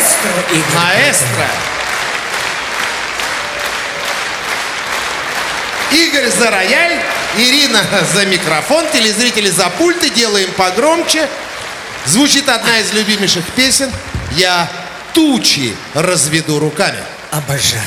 Маэстро, Игорь. Маэстро. Игорь за рояль, Ирина за микрофон, телезрители за пульты, делаем погромче. Звучит одна из любимейших песен. Я тучи разведу руками. Обожаю.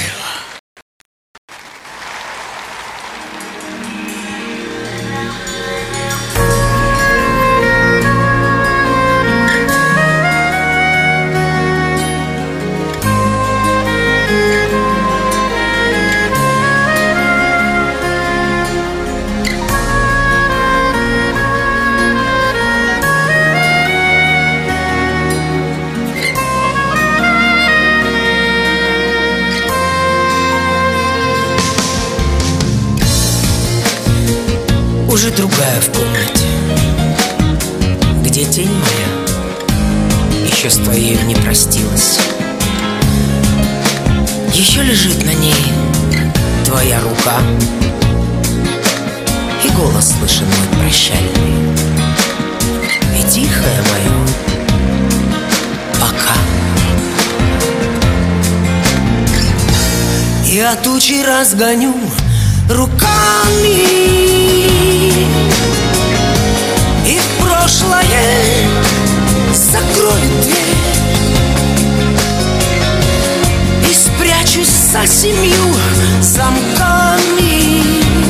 Уже другая в комнате, где тень моя еще с твоей не простилась. Еще лежит на ней твоя рука, и голос слышен мой прощальный, и тихое мое пока. Я тучи разгоню руками, и в прошлое закрою дверь, и спрячусь за 7 замками.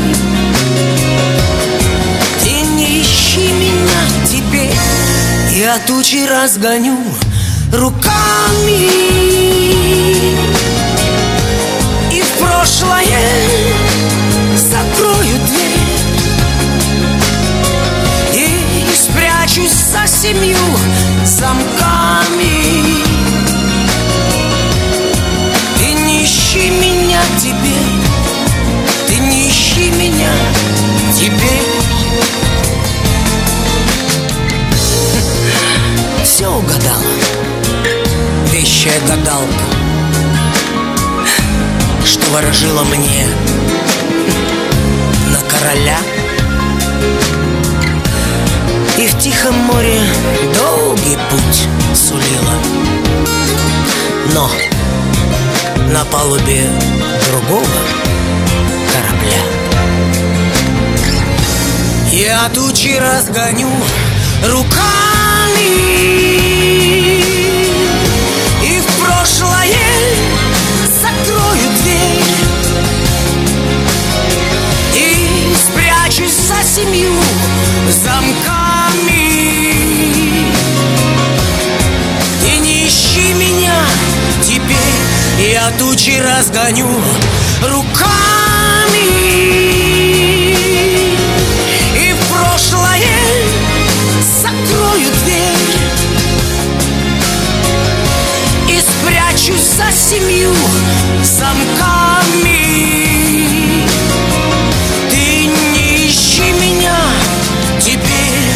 Ты не ищи меня теперь, я тучи разгоню руками, и в прошлое закрою дверь, и спрячусь за 7 замками. Ты не ищи меня теперь, ты не ищи меня теперь. Все угадала вещая гадалка, что ворожила мне на короля, и в тихом море долгий путь сулила, но на палубе другого корабля я тучи разгоню руками, и в прошлое закрою дверь, и спрячусь за 7 замками. Ты не ищи меня теперь, я тучи разгоню руками, и в прошлое закрою дверь, и спрячусь за 7 замками. Ты не ищи меня теперь.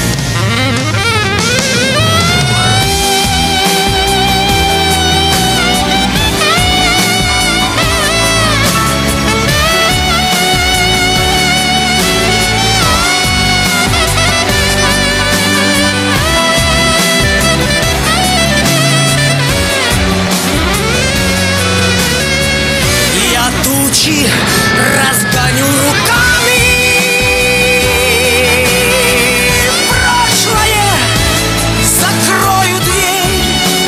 Разгоню руками, в прошлое закрою дверь,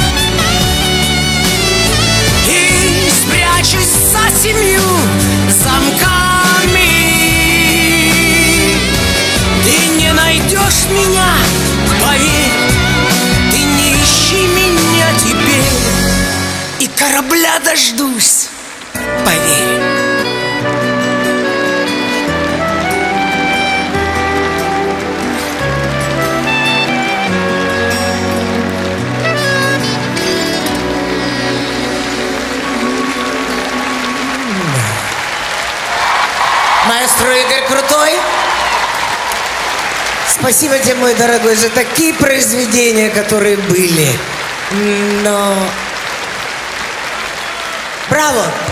и спрячусь за 7 замками. Ты не найдешь меня, поверь, ты не ищи меня теперь, и корабля дождусь, поверь. Маэстро Игорь Крутой, спасибо тебе, мой дорогой, за такие произведения, которые были. Но... Браво!